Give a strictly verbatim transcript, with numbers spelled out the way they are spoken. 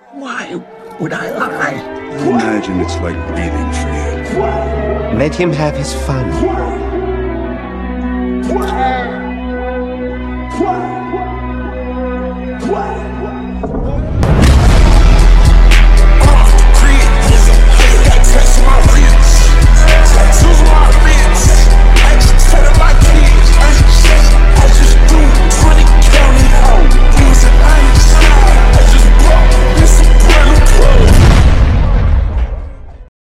Why would I lie? I imagine it's like breathing for you. Let him have his fun.